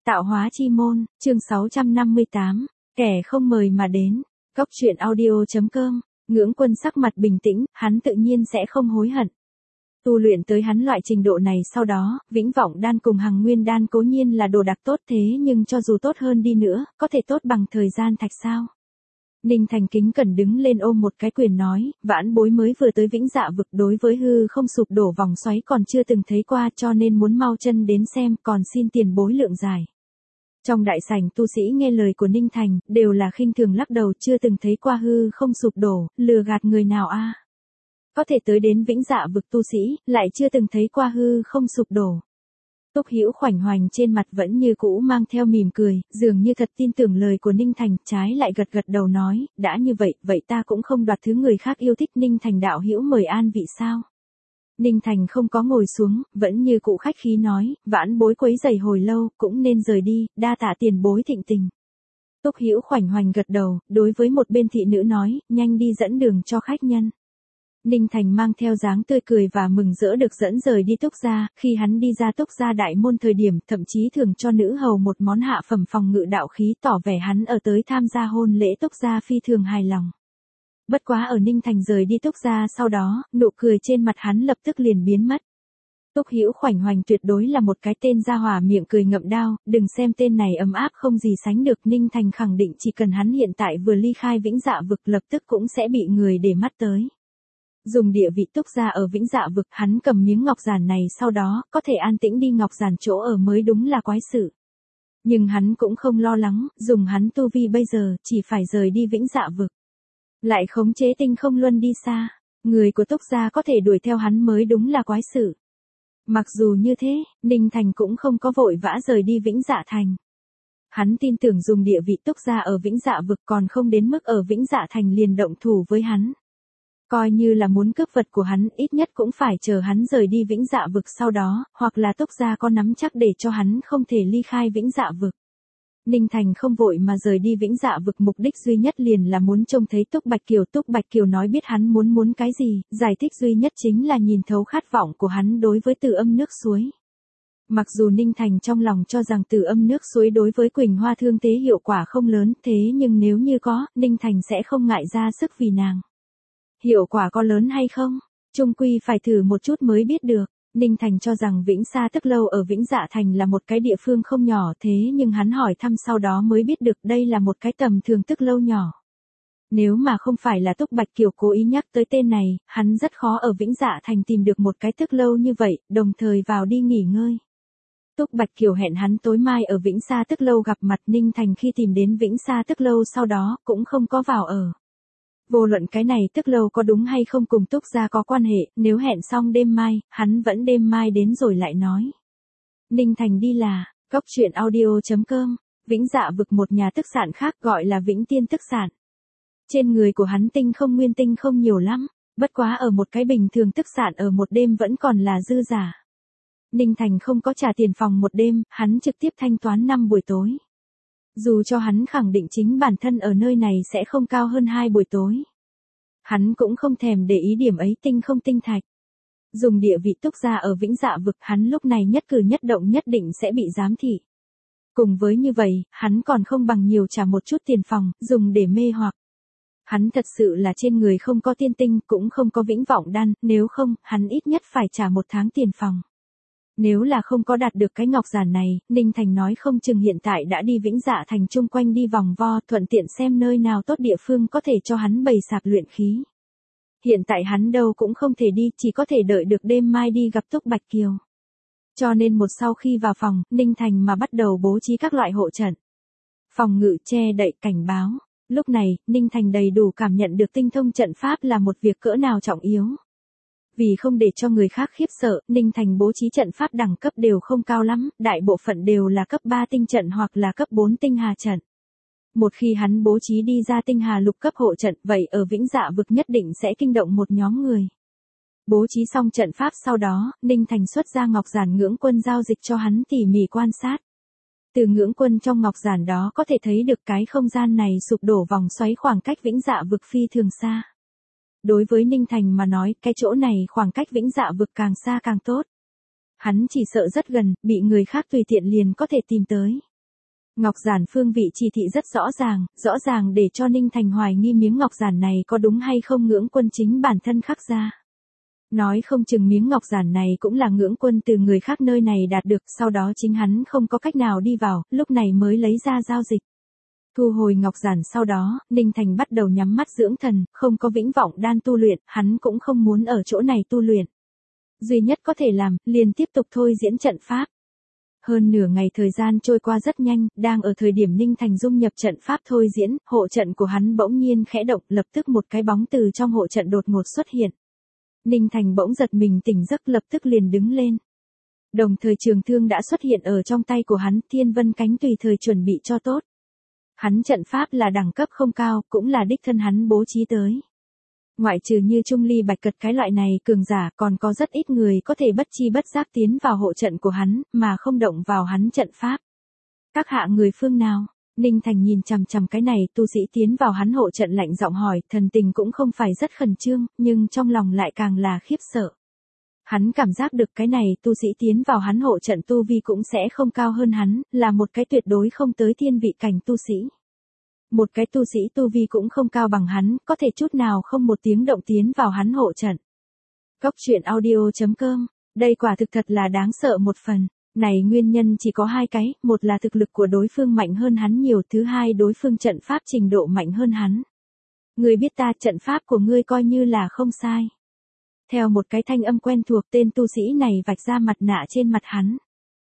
Tạo hóa chi môn, chương 658, kẻ không mời mà đến. Cốc truyện audio.com, Ngưỡng Quân sắc mặt bình tĩnh, hắn tự nhiên sẽ không hối hận. Tu luyện tới hắn loại trình độ này sau đó, Vĩnh Vọng Đan cùng Hằng Nguyên Đan cố nhiên là đồ đạc tốt thế nhưng cho dù tốt hơn đi nữa, có thể tốt bằng thời gian thạch sao? Ninh Thành kính cẩn đứng lên ôm một cái quyền nói, vãn bối mới vừa tới Vĩnh Dạ vực đối với hư không sụp đổ vòng xoáy còn chưa từng thấy qua cho nên muốn mau chân đến xem còn xin tiền bối lượng giải. Trong đại sảnh tu sĩ nghe lời của Ninh Thành, đều là khinh thường lắc đầu chưa từng thấy qua hư không sụp đổ, lừa gạt người nào a? Có thể tới đến Vĩnh Dạ vực tu sĩ, lại chưa từng thấy qua hư không sụp đổ. Túc Hữu khoảnh hoành trên mặt vẫn như cũ mang theo mỉm cười, dường như thật tin tưởng lời của Ninh Thành, trái lại gật gật đầu nói, đã như vậy, vậy ta cũng không đoạt thứ người khác yêu thích. Ninh Thành đạo hữu mời an vị sao? Ninh Thành không có ngồi xuống, vẫn như cũ khách khí nói, vãn bối quấy rầy hồi lâu, cũng nên rời đi, đa tạ tiền bối thịnh tình. Túc Hữu khoảnh hoành gật đầu, đối với một bên thị nữ nói, nhanh đi dẫn đường cho khách nhân. Ninh Thành mang theo dáng tươi cười và mừng rỡ được dẫn rời đi Túc gia, khi hắn đi ra Túc gia đại môn thời điểm, thậm chí thường cho nữ hầu một món hạ phẩm phòng ngự đạo khí tỏ vẻ hắn ở tới tham gia hôn lễ Túc gia phi thường hài lòng. Bất quá ở Ninh Thành rời đi Túc gia sau đó, nụ cười trên mặt hắn lập tức liền biến mất. Túc Hữu khoảnh hoành tuyệt đối là một cái tên gia hỏa miệng cười ngậm đao, đừng xem tên này ấm áp không gì sánh được. Ninh Thành khẳng định chỉ cần hắn hiện tại vừa ly khai Vĩnh Dạ vực lập tức cũng sẽ bị người để mắt tới. Dùng địa vị Túc gia ở Vĩnh Dạ vực, hắn cầm miếng ngọc giản này sau đó, có thể an tĩnh đi ngọc giản chỗ ở mới đúng là quái sự. Nhưng hắn cũng không lo lắng, dùng hắn tu vi bây giờ, chỉ phải rời đi Vĩnh Dạ vực. Lại khống chế tinh không luân đi xa, người của Túc gia có thể đuổi theo hắn mới đúng là quái sự. Mặc dù như thế, Ninh Thành cũng không có vội vã rời đi Vĩnh Dạ thành. Hắn tin tưởng dùng địa vị Túc gia ở Vĩnh Dạ vực còn không đến mức ở Vĩnh Dạ thành liền động thủ với hắn. Coi như là muốn cướp vật của hắn, ít nhất cũng phải chờ hắn rời đi Vĩnh Dạ vực sau đó, hoặc là Túc gia có nắm chắc để cho hắn không thể ly khai Vĩnh Dạ vực. Ninh Thành không vội mà rời đi Vĩnh Dạ vực, mục đích duy nhất liền là muốn trông thấy Túc Bạch Kiều. Túc Bạch Kiều nói biết hắn muốn cái gì, giải thích duy nhất chính là nhìn thấu khát vọng của hắn đối với Từ Âm nước suối. Mặc dù Ninh Thành trong lòng cho rằng Từ Âm nước suối đối với Quỳnh Hoa thương thế hiệu quả không lớn, thế nhưng nếu như có, Ninh Thành sẽ không ngại ra sức vì nàng. Hiệu quả có lớn hay không? Chung quy phải thử một chút mới biết được. Ninh Thành cho rằng Vĩnh Sa Tức Lâu ở Vĩnh Dạ thành là một cái địa phương không nhỏ, thế nhưng hắn hỏi thăm sau đó mới biết được đây là một cái tầm thường tức lâu nhỏ. Nếu mà không phải là Túc Bạch Kiều cố ý nhắc tới tên này, hắn rất khó ở Vĩnh Dạ thành tìm được một cái tức lâu như vậy, đồng thời vào đi nghỉ ngơi. Túc Bạch Kiều hẹn hắn tối mai ở Vĩnh Sa Tức Lâu gặp mặt. Ninh Thành khi tìm đến Vĩnh Sa Tức Lâu sau đó cũng không có vào ở. Vô luận cái này tức lâu có đúng hay không cùng Túc gia có quan hệ, nếu hẹn xong đêm mai, hắn vẫn đêm mai đến rồi lại nói. Ninh Thành đi là, Cốc truyện audio.com, Vĩnh Dạ vực một nhà tức sản khác gọi là Vĩnh Tiên tức sản. Trên người của hắn tinh không nguyên tinh không nhiều lắm, bất quá ở một cái bình thường tức sản ở một đêm vẫn còn là dư giả. Ninh Thành không có trả tiền phòng một đêm, hắn trực tiếp thanh toán 5 buổi tối. Dù cho hắn khẳng định chính bản thân ở nơi này sẽ không cao hơn 2 buổi tối. Hắn cũng không thèm để ý điểm ấy tinh không tinh thạch. Dùng địa vị Túc gia ở Vĩnh Dạ vực, hắn lúc này nhất cử nhất động nhất định sẽ bị giám thị. Cùng với như vậy, hắn còn không bằng nhiều trả một chút tiền phòng, dùng để mê hoặc. Hắn thật sự là trên người không có tiên tinh, cũng không có Vĩnh Vọng Đan, nếu không, hắn ít nhất phải trả 1 tháng tiền phòng. Nếu là không có đạt được cái ngọc giản này, Ninh Thành nói không chừng hiện tại đã đi Vĩnh Dạ thành chung quanh đi vòng vo, thuận tiện xem nơi nào tốt địa phương có thể cho hắn bày sạp luyện khí. Hiện tại hắn đâu cũng không thể đi, chỉ có thể đợi được đêm mai đi gặp Túc Bạch Kiều. Cho nên một sau khi vào phòng, Ninh Thành mà bắt đầu bố trí các loại hộ trận. Phòng ngự, che đậy, cảnh báo. Lúc này, Ninh Thành đầy đủ cảm nhận được tinh thông trận pháp là một việc cỡ nào trọng yếu. Vì không để cho người khác khiếp sợ, Ninh Thành bố trí trận pháp đẳng cấp đều không cao lắm, đại bộ phận đều là cấp 3 tinh trận hoặc là cấp 4 tinh hà trận. Một khi hắn bố trí đi ra tinh hà lục cấp hộ trận, vậy ở Vĩnh Dạ vực nhất định sẽ kinh động một nhóm người. Bố trí xong trận pháp sau đó, Ninh Thành xuất ra ngọc giản Ngưỡng Quân giao dịch cho hắn tỉ mỉ quan sát. Từ Ngưỡng Quân trong ngọc giản đó có thể thấy được cái không gian này sụp đổ vòng xoáy khoảng cách Vĩnh Dạ vực phi thường xa. Đối với Ninh Thành mà nói, cái chỗ này khoảng cách Vĩnh Dạ vực càng xa càng tốt. Hắn chỉ sợ rất gần, bị người khác tùy tiện liền có thể tìm tới. Ngọc giản phương vị chỉ thị rất rõ ràng để cho Ninh Thành hoài nghi miếng ngọc giản này có đúng hay không Ngưỡng Quân chính bản thân khắc ra. Nói không chừng miếng ngọc giản này cũng là Ngưỡng Quân từ người khác nơi này đạt được, sau đó chính hắn không có cách nào đi vào, lúc này mới lấy ra giao dịch. Thu hồi ngọc giản sau đó, Ninh Thành bắt đầu nhắm mắt dưỡng thần, không có vĩnh vọng đan tu luyện, hắn cũng không muốn ở chỗ này tu luyện. Duy nhất có thể làm, liền tiếp tục thôi diễn trận pháp. Hơn nửa ngày thời gian trôi qua rất nhanh, đang ở thời điểm Ninh Thành dung nhập trận pháp thôi diễn, hộ trận của hắn bỗng nhiên khẽ động, lập tức một cái bóng từ trong hộ trận đột ngột xuất hiện. Ninh Thành bỗng giật mình tỉnh giấc lập tức liền đứng lên. Đồng thời trường thương đã xuất hiện ở trong tay của hắn, thiên vân cánh tùy thời chuẩn bị cho tốt. Hắn trận pháp là đẳng cấp không cao, cũng là đích thân hắn bố trí tới. Ngoại trừ như Trung Ly Bạch Cật cái loại này cường giả, còn có rất ít người có thể bất chi bất giác tiến vào hộ trận của hắn, mà không động vào hắn trận pháp. Các hạ người phương nào? Ninh Thành nhìn chằm chằm cái này tu sĩ tiến vào hắn hộ trận lạnh giọng hỏi, thần tình cũng không phải rất khẩn trương, nhưng trong lòng lại càng là khiếp sợ. Hắn cảm giác được cái này tu sĩ tiến vào hắn hộ trận tu vi cũng sẽ không cao hơn hắn, là một cái tuyệt đối không tới thiên vị cảnh tu sĩ. Một cái tu sĩ tu vi cũng không cao bằng hắn, có thể chút nào không một tiếng động tiến vào hắn hộ trận. Cốc truyện audio.com, đây quả thực thật là đáng sợ một phần. Này nguyên nhân chỉ có hai cái, một là thực lực của đối phương mạnh hơn hắn nhiều, thứ hai đối phương trận pháp trình độ mạnh hơn hắn. Ngươi biết ta, trận pháp của ngươi coi như là không sai. Theo một cái thanh âm quen thuộc, tên tu sĩ này vạch ra mặt nạ trên mặt hắn.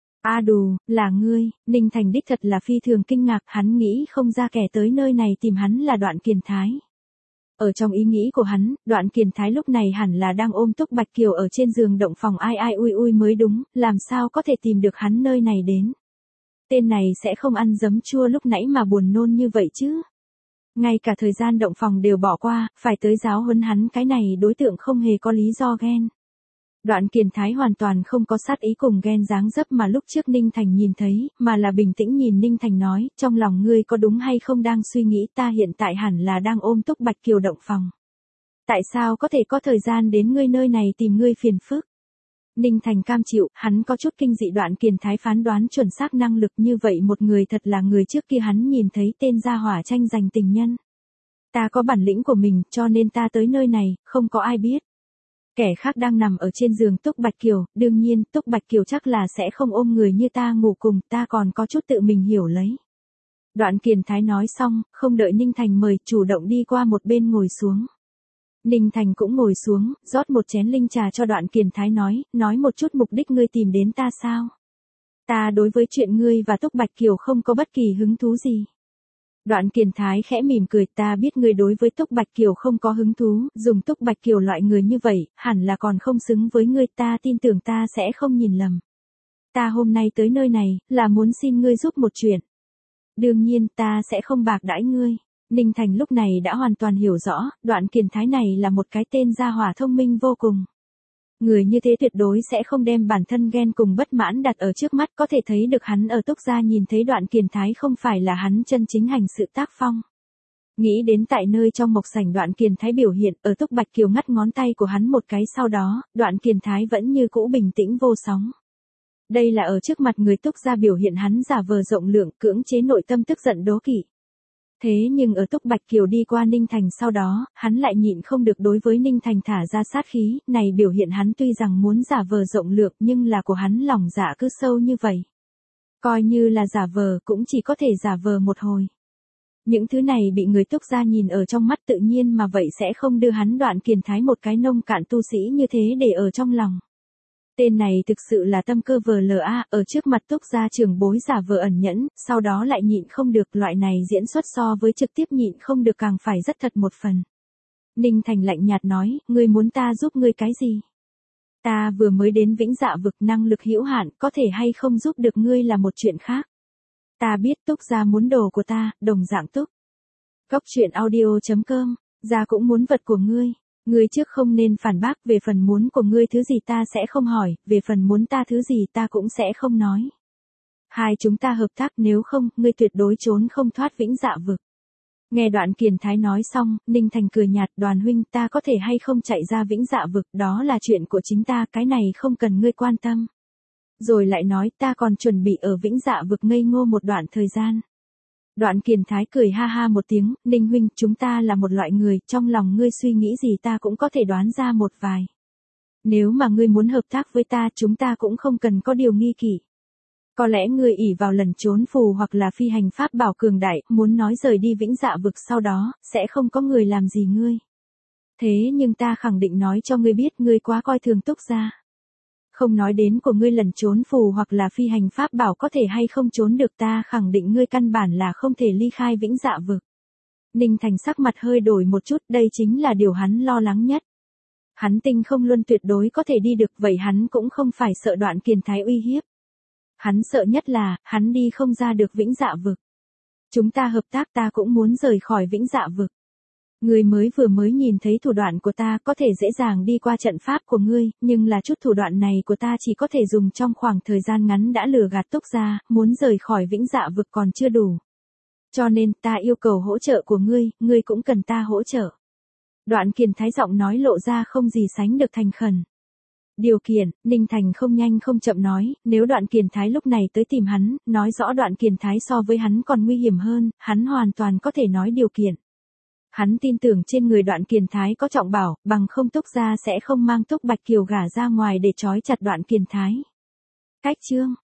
A đù, là ngươi. Ninh Thành đích thật là phi thường kinh ngạc, hắn nghĩ không ra kẻ tới nơi này tìm hắn là Đoạn Kiền Thái. Ở trong ý nghĩ của hắn, Đoạn Kiền Thái lúc này hẳn là đang ôm Túc Bạch Kiều ở trên giường động phòng ai ai ui ui mới đúng, làm sao có thể tìm được hắn nơi này đến. Tên này sẽ không ăn giấm chua lúc nãy mà buồn nôn như vậy chứ. Ngay cả thời gian động phòng đều bỏ qua, phải tới giáo huấn hắn, cái này đối tượng không hề có lý do ghen. Đoạn Kiền Thái hoàn toàn không có sát ý cùng ghen dáng dấp mà lúc trước Ninh Thành nhìn thấy, mà là bình tĩnh nhìn Ninh Thành nói, trong lòng ngươi có đúng hay không đang suy nghĩ ta hiện tại hẳn là đang ôm Túc Bạch Kiều động phòng. Tại sao có thể có thời gian đến ngươi nơi này tìm ngươi phiền phức? Ninh Thành cam chịu, hắn có chút kinh dị Đoạn Kiền Thái phán đoán chuẩn xác năng lực như vậy một người thật là người trước kia hắn nhìn thấy tên gia hỏa tranh giành tình nhân. Ta có bản lĩnh của mình cho nên ta tới nơi này, không có ai biết. Kẻ khác đang nằm ở trên giường Túc Bạch Kiều, đương nhiên Túc Bạch Kiều chắc là sẽ không ôm người như ta ngủ cùng, ta còn có chút tự mình hiểu lấy. Đoạn Kiền Thái nói xong, không đợi Ninh Thành mời, chủ động đi qua một bên ngồi xuống. Ninh Thành cũng ngồi xuống, rót một chén linh trà cho Đoạn Kiền Thái nói một chút mục đích ngươi tìm đến ta sao? Ta đối với chuyện ngươi và Túc Bạch Kiều không có bất kỳ hứng thú gì. Đoạn Kiền Thái khẽ mỉm cười, ta biết ngươi đối với Túc Bạch Kiều không có hứng thú, dùng Túc Bạch Kiều loại người như vậy, hẳn là còn không xứng với ngươi, ta tin tưởng ta sẽ không nhìn lầm. Ta hôm nay tới nơi này, là muốn xin ngươi giúp một chuyện. Đương nhiên ta sẽ không bạc đãi ngươi. Ninh Thành lúc này đã hoàn toàn hiểu rõ, Đoạn Kiền Thái này là một cái tên gia hỏa thông minh vô cùng. Người như thế tuyệt đối sẽ không đem bản thân ghen cùng bất mãn đặt ở trước mắt, có thể thấy được hắn ở Túc gia nhìn thấy Đoạn Kiền Thái không phải là hắn chân chính hành sự tác phong. Nghĩ đến tại nơi trong mộc sảnh Đoạn Kiền Thái biểu hiện, ở Túc Bạch Kiều ngắt ngón tay của hắn một cái sau đó, Đoạn Kiền Thái vẫn như cũ bình tĩnh vô sóng. Đây là ở trước mặt người Túc gia biểu hiện hắn giả vờ rộng lượng, cưỡng chế nội tâm tức giận đố kỵ. Thế nhưng ở Túc Bạch Kiều đi qua Ninh Thành sau đó, hắn lại nhịn không được đối với Ninh Thành thả ra sát khí, này biểu hiện hắn tuy rằng muốn giả vờ rộng lượng nhưng là của hắn lòng dạ cứ sâu như vậy. Coi như là giả vờ cũng chỉ có thể giả vờ một hồi. Những thứ này bị người Túc gia nhìn ở trong mắt tự nhiên mà vậy sẽ không đưa hắn Đoạn Kiền Thái một cái nông cạn tu sĩ như thế để ở trong lòng. Tên này thực sự là tâm cơ VLA, ở trước mặt Túc gia trưởng bối giả vờ ẩn nhẫn, sau đó lại nhịn không được, loại này diễn xuất so với trực tiếp nhịn không được càng phải rất thật một phần. Ninh Thành lạnh nhạt nói, ngươi muốn ta giúp ngươi cái gì? Ta vừa mới đến Vĩnh Dạ vực, năng lực hữu hạn, có thể hay không giúp được ngươi là một chuyện khác. Ta biết Túc gia muốn đồ của ta, đồng dạng Túc. Cốc truyện audio.com, gia cũng muốn vật của ngươi. Ngươi trước không nên phản bác, về phần muốn của ngươi thứ gì ta sẽ không hỏi, về phần muốn ta thứ gì ta cũng sẽ không nói. Hai chúng ta hợp tác, nếu không, ngươi tuyệt đối trốn không thoát Vĩnh Dạ vực. Nghe Đoạn Kiền Thái nói xong, Ninh Thành cười nhạt, Đoàn huynh, ta có thể hay không chạy ra Vĩnh Dạ vực, đó là chuyện của chính ta, cái này không cần ngươi quan tâm. Rồi lại nói ta còn chuẩn bị ở Vĩnh Dạ vực ngây ngô một đoạn thời gian. Đoạn Kiền Thái cười ha ha một tiếng, Ninh huynh, chúng ta là một loại người, trong lòng ngươi suy nghĩ gì ta cũng có thể đoán ra một vài. Nếu mà ngươi muốn hợp tác với ta, chúng ta cũng không cần có điều nghi kỵ. Có lẽ ngươi ỷ vào lần trốn phù hoặc là phi hành pháp bảo cường đại, muốn nói rời đi Vĩnh Dạ vực sau đó, sẽ không có người làm gì ngươi. Thế nhưng ta khẳng định nói cho ngươi biết ngươi quá coi thường Túc gia. Không nói đến của ngươi lần trốn phù hoặc là phi hành pháp bảo có thể hay không trốn được, ta khẳng định ngươi căn bản là không thể ly khai Vĩnh Dạ vực. Ninh Thành sắc mặt hơi đổi một chút, đây chính là điều hắn lo lắng nhất. Hắn Tinh Không Luân tuyệt đối có thể đi được, vậy hắn cũng không phải sợ Đoạn Kiền Thái uy hiếp. Hắn sợ nhất là, hắn đi không ra được Vĩnh Dạ vực. Chúng ta hợp tác, ta cũng muốn rời khỏi Vĩnh Dạ vực. Ngươi vừa mới nhìn thấy thủ đoạn của ta, có thể dễ dàng đi qua trận pháp của ngươi, nhưng là chút thủ đoạn này của ta chỉ có thể dùng trong khoảng thời gian ngắn đã lừa gạt Túc gia, muốn rời khỏi Vĩnh Dạ vực còn chưa đủ. Cho nên ta yêu cầu hỗ trợ của ngươi cũng cần ta hỗ trợ. Đoạn Kiền Thái giọng nói lộ ra không gì sánh được thành khẩn. Điều kiện, Ninh Thành không nhanh không chậm nói, nếu Đoạn Kiền Thái lúc này tới tìm hắn, nói rõ Đoạn Kiền Thái so với hắn còn nguy hiểm hơn, hắn hoàn toàn có thể nói điều kiện. Hắn tin tưởng trên người Đoạn Kiền Thái có trọng bảo, bằng không Túc gia sẽ không mang Túc Bạch Kiều gả ra ngoài để trói chặt Đoạn Kiền Thái. Cách chương